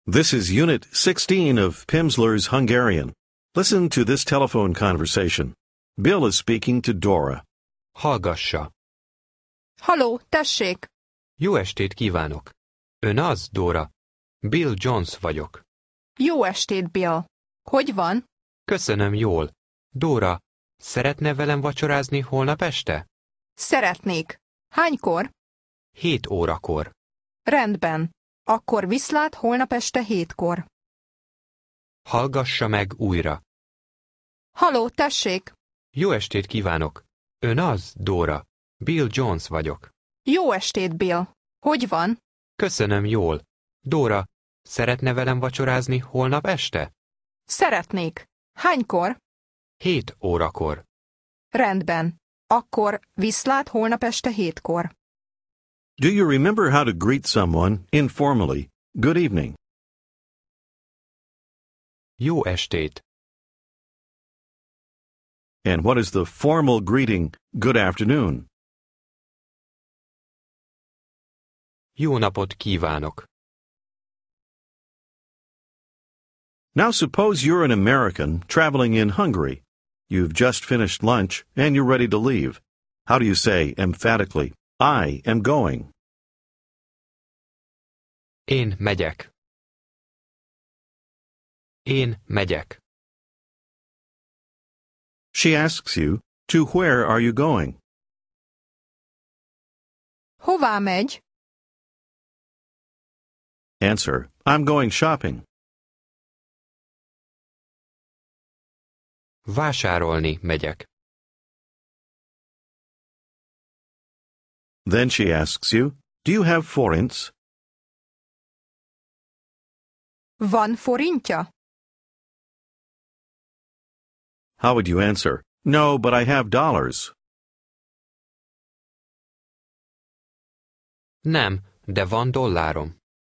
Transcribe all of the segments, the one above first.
This is Unit 16 of Pimsleur's Hungarian. Listen to this telephone conversation. Bill is speaking to Dora. Hallgassa. Halló, tessék! Jó estét kívánok. Ön az, Dora? Bill Jones vagyok. Jó estét, Bill. Hogy van? Köszönöm jól. Dora, szeretne velem vacsorázni holnap este? Szeretnék. Hánykor? 7 órakor. Rendben. Akkor viszlát holnap este 7-kor. Hallgassa meg újra. Halló, tessék! Jó estét kívánok. Ön az, Dora? Bill Jones vagyok. Jó estét, Bill. Hogy van? Köszönöm jól. Dora, szeretne velem vacsorázni holnap este? Szeretnék. Hánykor? 7 órakor. Rendben. Akkor viszlát holnap este 7-kor. Do you remember how to greet someone informally? Good evening. Jó estét. And what is the formal greeting, good afternoon? Jó napot kívánok. Now suppose you're an American traveling in Hungary. You've just finished lunch and you're ready to leave. How do you say emphatically, I am going? Én megyek. Én megyek. She asks you, to where are you going? Hová megy? Answer, I'm going shopping. Vásárolni megyek. Then she asks you, do you have forints? Van forintja? How would you answer? No, but I have dollars. Nem, de van dollárom.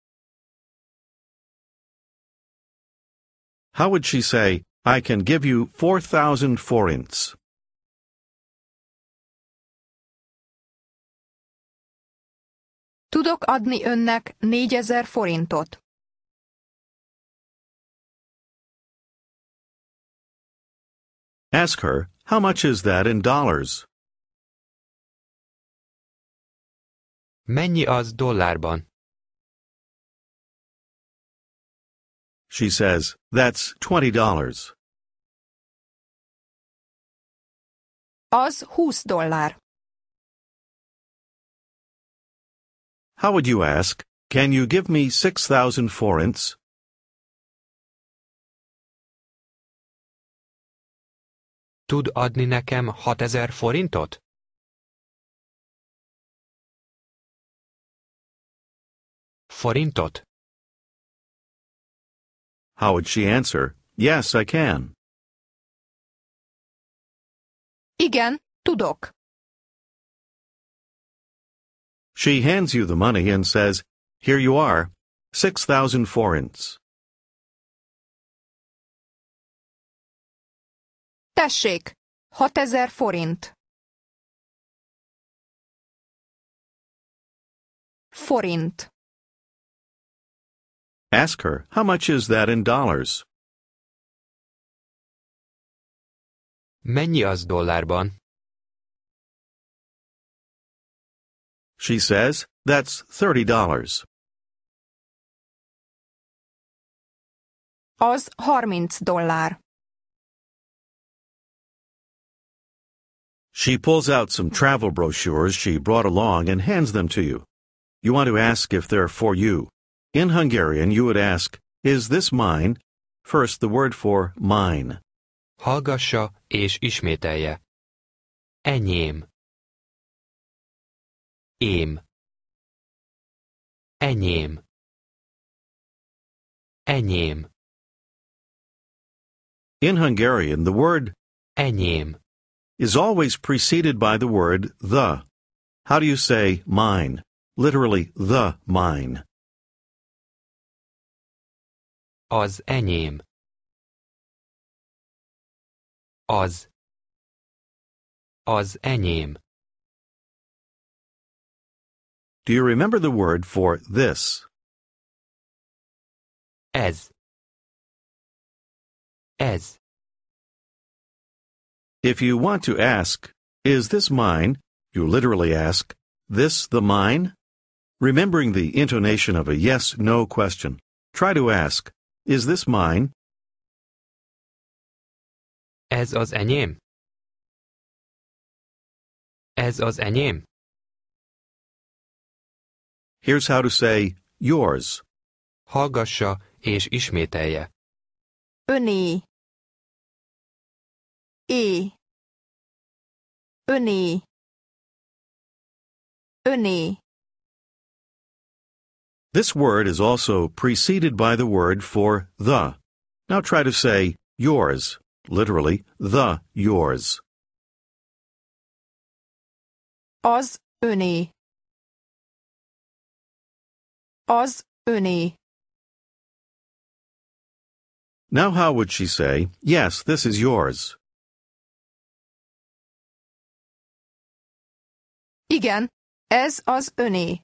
How would she say, I can give you 4,000 forints? Tudok adni önnek 4000 forintot. Ask her, how much is that in dollars? Mennyi az dollárban? She says, that's $20. Az $20. How would you ask, can you give me 6,000 forints? Tud adni nekem 6000 forintot? Forintot? How would she answer? Yes, I can. Igen, tudok. She hands you the money and says, here you are, 6,000 forints. Tessék, 6000 forint. Forint. Ask her, how much is that in dollars? Mennyi az dollárban? She says, that's $30. Az $30. She pulls out some travel brochures she brought along and hands them to you. You want to ask if they're for you. In Hungarian, you would ask, is this mine? First, the word for mine. Hallgassa és ismételje. Enyém. Ém. Enyém. Enyém. In Hungarian, the word Enyém. is always preceded by the word the. How do you say mine? Literally, the mine. Az enyém. Az. Az enyém. Do you remember the word for this? Ez. Ez. If you want to ask, is this mine? You literally ask, this the mine? Remembering the intonation of a yes-no question, try to ask, is this mine? Ez az enyém? Ez az enyém? Here's how to say yours. Hallgassa és ismételje. Öné. É. Öné. Öné. This word is also preceded by the word for the. Now try to say yours, literally, the yours. Az öné. Az öné. Now how would she say, yes, this is yours? Igen, ez az öné.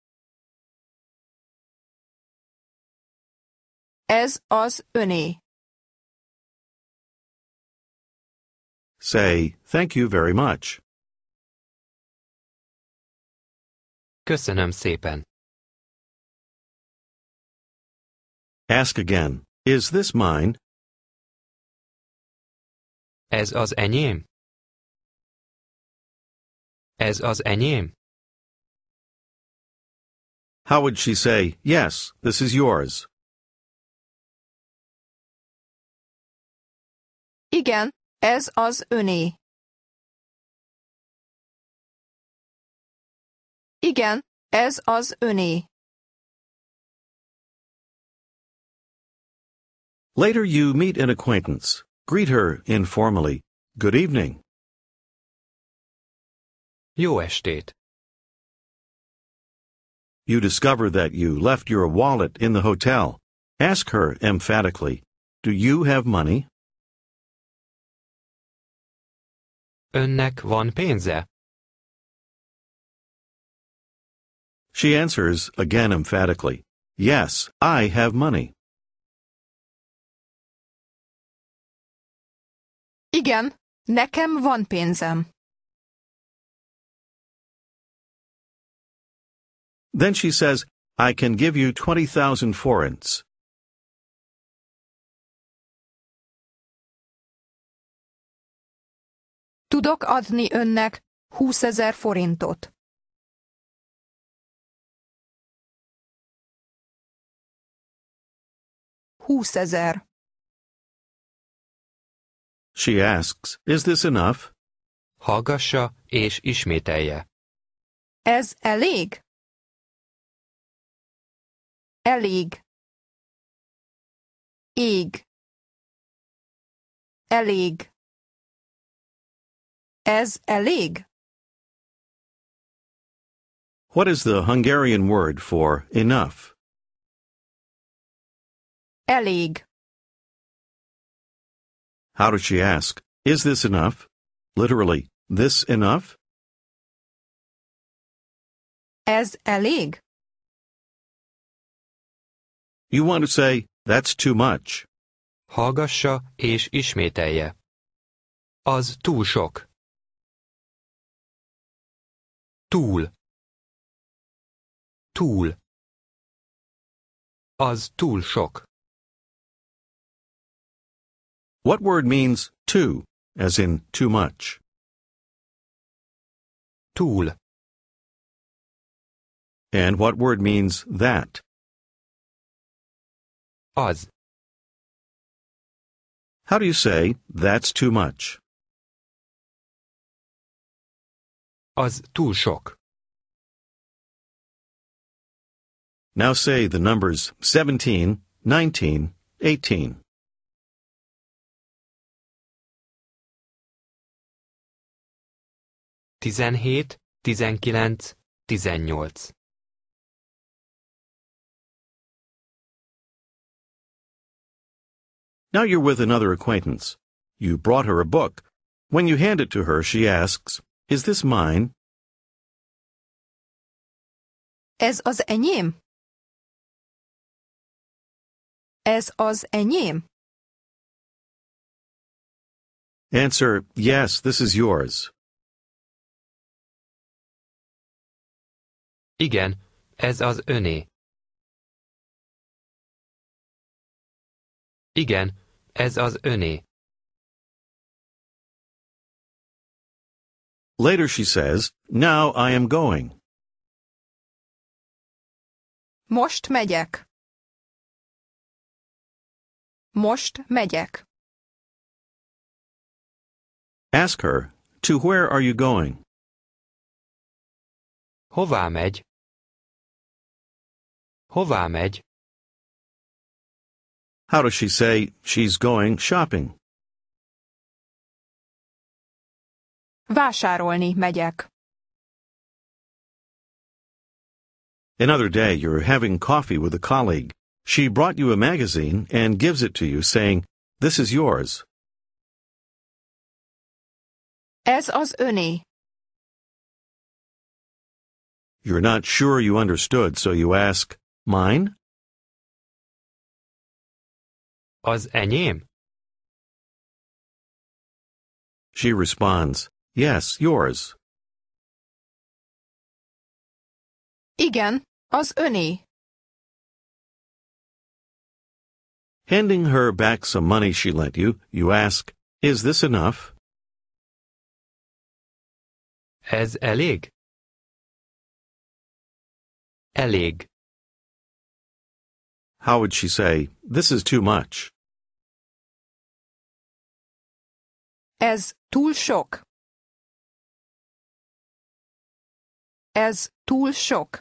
Ez az öné. Say, thank you very much. Köszönöm szépen. Ask again, is this mine? Ez az enyém? Ez az enyém? How would she say, yes, this is yours? Igen, ez az öné. Igen, ez az öné. Later you meet an acquaintance. Greet her informally. Good evening. Jó estét. You discover that you left your wallet in the hotel. Ask her emphatically, do you have money? Önnek van pénze? She answers again emphatically, yes, I have money. Igen, nekem van pénzem. Then she says, I can give you 20,000 forints. Tudok adni önnek 20,000 forintot. $20,000. She asks, is this enough? Hallgassa és ismételje. Ez elég? Elég. Ég. Elég. Ez elég? What is the Hungarian word for enough? Elég. How does she ask, is this enough? Literally, this enough? Ez elég? You want to say, that's too much. Hallgassa és ismételje. Az túl sok. Túl. Túl. Az túl sok. What word means too, as in too much? Túl. And what word means that? Az. How do you say, that's too much? Az túl sok. Now say the numbers 17, 19, 18. 17, 19, 18. Now you're with another acquaintance. You brought her a book. When you hand it to her, she asks, is this mine? Ez az enyém? Ez az enyém? Answer, yes, this is yours. Igen, ez az öné. Igen, ez az öné. Later she says, now I am going. Most megyek. Most megyek. Ask her, to where are you going? Hová megy? Hová megy? How does she say she's going shopping? Vásárolni megyek. Another day, you're having coffee with a colleague. She brought you a magazine and gives it to you, saying, this is yours. Ez az öné. You're not sure you understood, so you ask, mine? Az enyém? She responds, yes, yours. Igen, az öné. Handing her back some money she lent you, you ask, is this enough? Ez elég? Elég. How would she say, this is too much? Ez túl sok. Ez túl sok.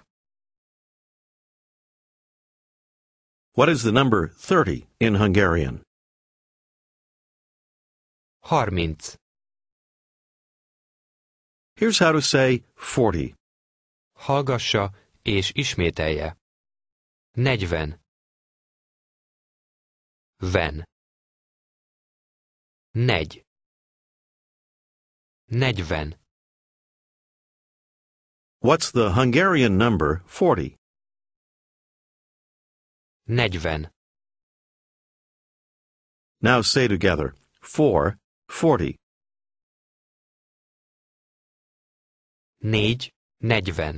What is the number 30 in Hungarian? 30. Here's how to say 40. Hallgassa és ismételje. 40. Ven. 4. 40. What's the Hungarian number 40? 40. Now say together, 4, 40. 4, 40.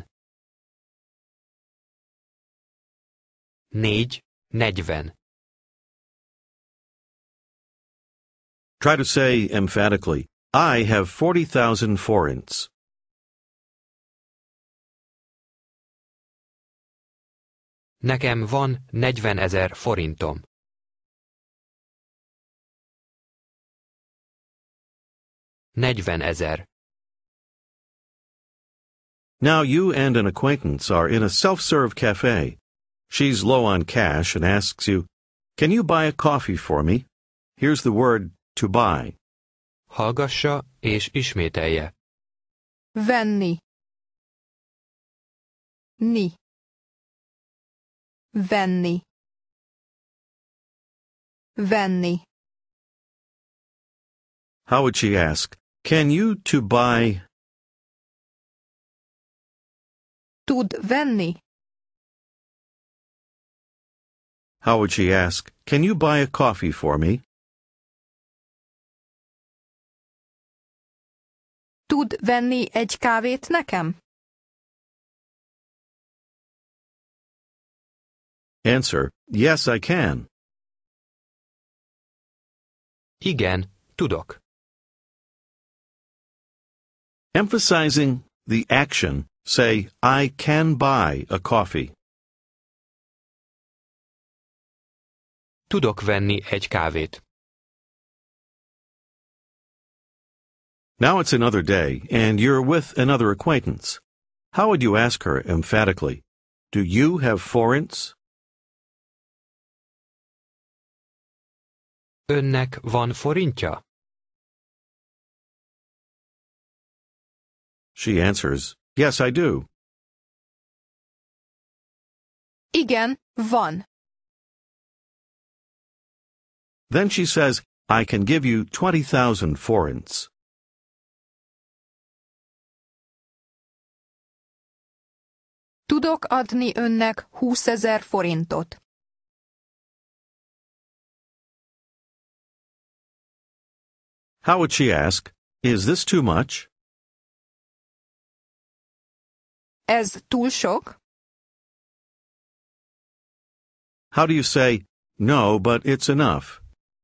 4, 40. Try to say emphatically, I have 40,000 forints. Nekem van 40 000 forintom. $40,000. Now you and an acquaintance are in a self-serve cafe. She's low on cash and asks you, can you buy a coffee for me? Here's the word to buy. Hallgassa és ismételje. Venni. Ni. Venni. Venni. How would she ask, can you to buy? Tud venni. How would she ask, can you buy a coffee for me? Tud venni egy kávét nekem? Answer, yes, I can. Igen, tudok. Emphasizing the action, say, I can buy a coffee. Tudok venni egy kávét. Now it's another day, and you're with another acquaintance. How would you ask her emphatically, do you have forints? Önnek van forintja? She answers, yes, I do. Igen, van. Then she says, I can give you 20,000 forints. Tudok adni önnek 20 000 forintot. How would she ask, is this too much? Ez túl sok? How do you say, no, but it's enough?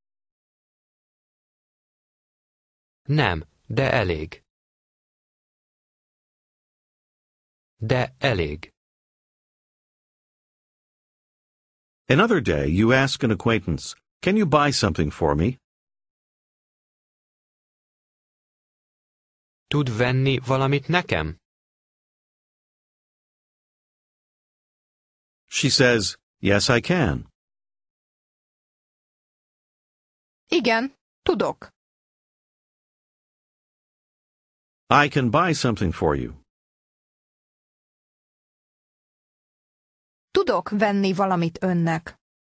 Nem, de elég. De elég. Another day, you ask an acquaintance, can you buy something for me? Tud venni valamit nekem? She says, yes, I can. Igen, tudok. I can buy something for you. Tudok venni valamit önnek.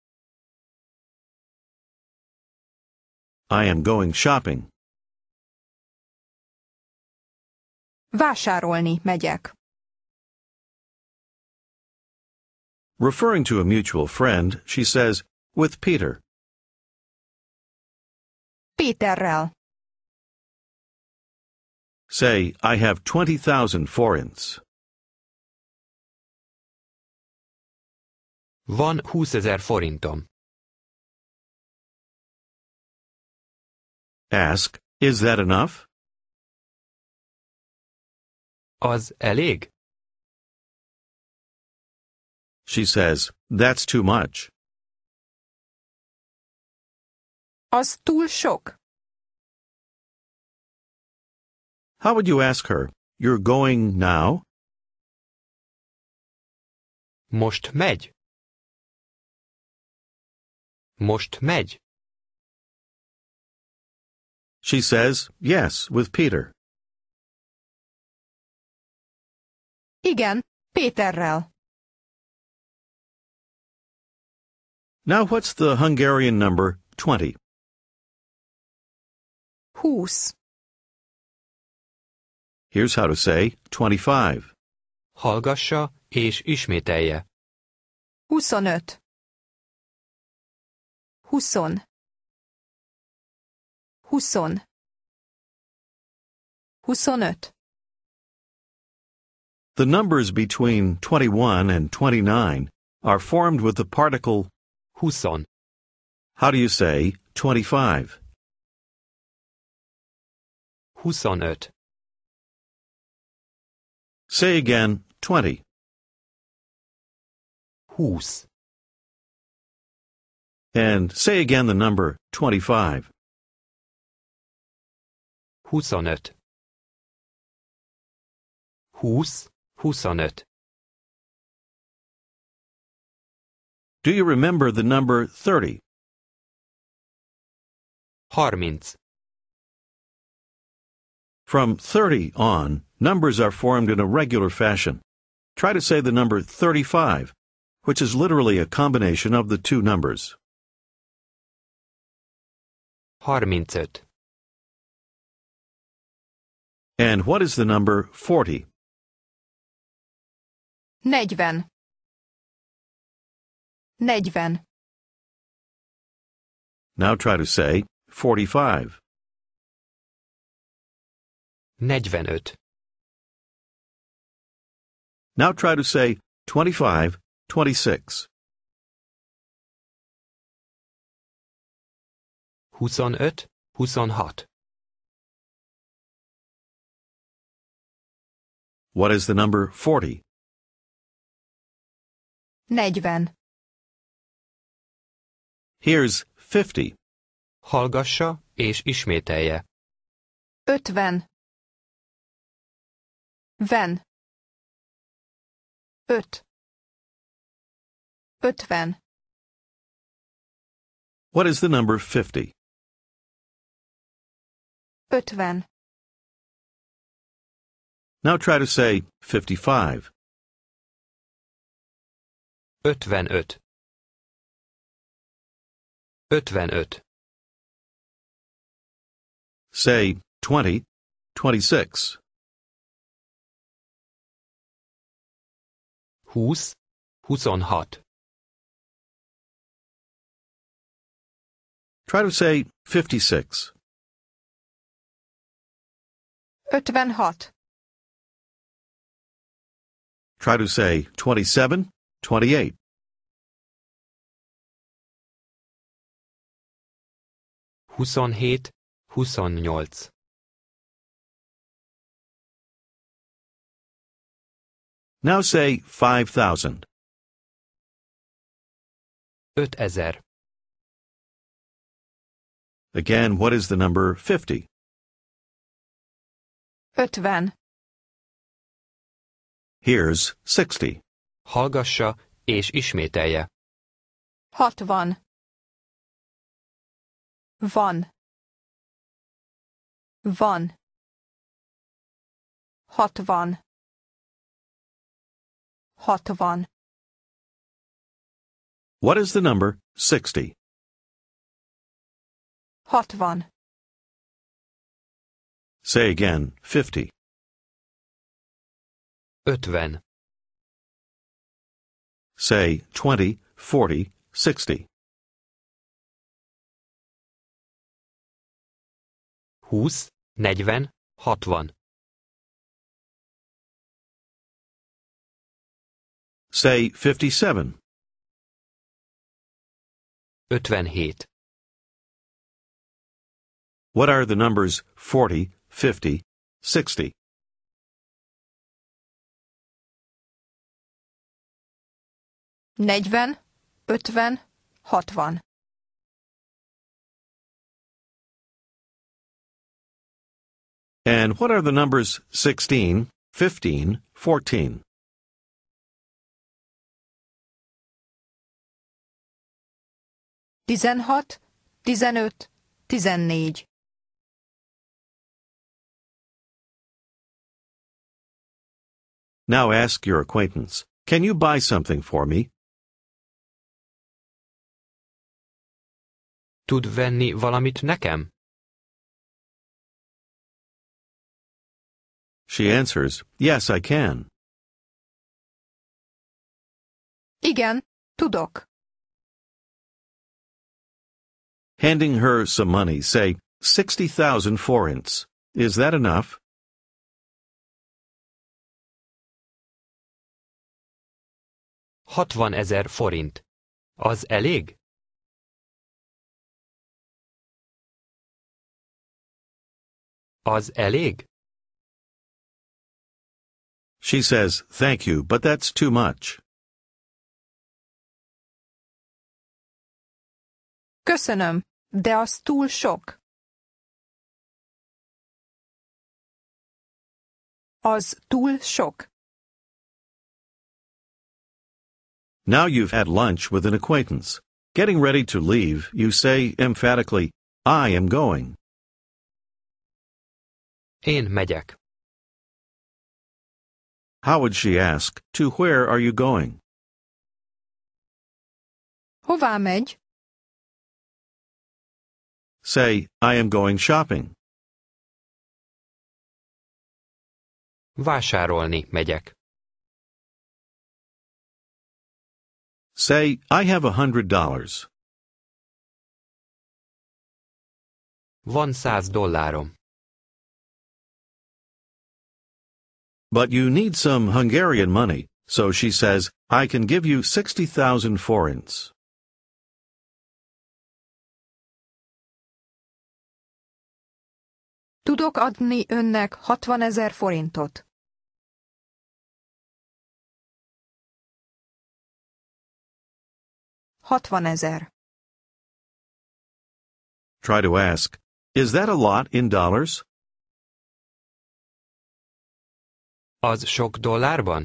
I am going shopping. Vásárolni megyek. Referring to a mutual friend, she says, with Peter. Péterrel. Say, I have 20,000 forints. Van 20,000 forintom. Ask, is that enough? Az elég? She says, that's too much. Az túl sok. How would you ask her, you're going now? Most megy? Most megy? She says, yes, with Peter. Igen, Péterrel. Now what's the Hungarian number 20? 20. Here's how to say 25. Hallgassa és ismételje. 25. 20. 20. 25. The numbers between 21 and 29 are formed with the particle. 20. How do you say 25? 25. Say again 20. 20. And say again the number 25. 25. 20. 25. Do you remember the number 30? 30. From 30 on, numbers are formed in a regular fashion. Try to say the number 35, which is literally a combination of the two numbers. 35. And what is the number 40? 40. 40. Now try to say 45. 45. Now try to say 25, 26. 25. 26. What is the number 40? 40. Here's 50. Hallgassa és ismételje. 50. 50. 5. 50. What is the number 50? 50. Now try to say 55. 55. 55. Say 20, 26. 20. 26. Try to say 56. 56. Try to say 27, 28. Huszonhét, 28. Now say 5,000. 5000. Again, what is the number 50? 50. Here's 60. Hallgassa és ismételje. 60. Van. Van. 60. 60. What is the number 60? 60. Say again 50. 50. Say 20, 40, 60. 20, 40, 60. Say 57. 57. What are the numbers 40, 50, 60? 40, 50, 60. And what are the numbers 16, 15, 14? 16, 15, 14. Now ask your acquaintance, can you buy something for me? Tud venni valamit nekem? She answers, yes, I can. Igen, tudok. Handing her some money, say 60,000 forints. Is that enough? $60,000. Az elég? Az elég? She says, thank you, but that's too much. Köszönöm, de az túl sok. Az túl sok. Now you've had lunch with an acquaintance. Getting ready to leave, you say emphatically, I am going. Én megyek. How would she ask, to where are you going? Hová megy? Say, I am going shopping. Vásárolni megyek. Say, I have $100. Van $100. But you need some Hungarian money, so she says, I can give you 60,000 forints. Tudok adni önnek 60,000 forintot. $60,000. Try to ask, is that a lot in dollars? Az sok dollárban?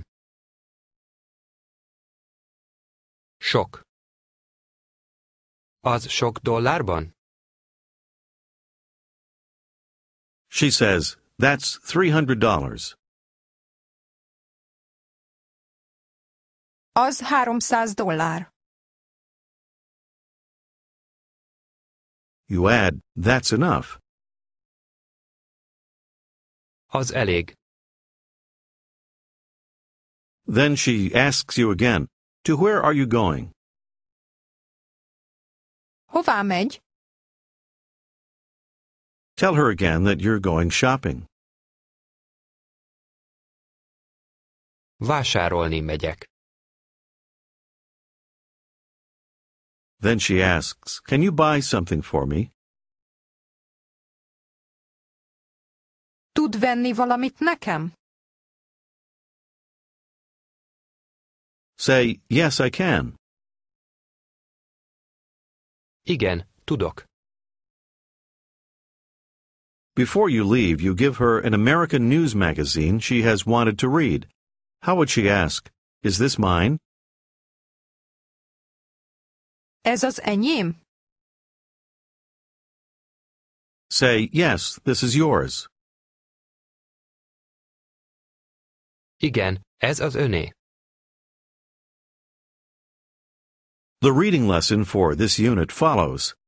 Sok. Az sok dollárban? She says, that's $300. Az $300. You add, that's enough. Az elég. Then she asks you again, to where are you going? Hová megy? Tell her again that you're going shopping. Vásárolni megyek. Then she asks, "Can you buy something for me?" Tud venni valamit nekem? Say, "Yes, I can." Igen, tudok. Before you leave, you give her an American news magazine she has wanted to read. How would she ask, "Is this mine?" Ez az enyém? Say, "Yes, this is yours." Igen, ez az öné. The reading lesson for this unit follows.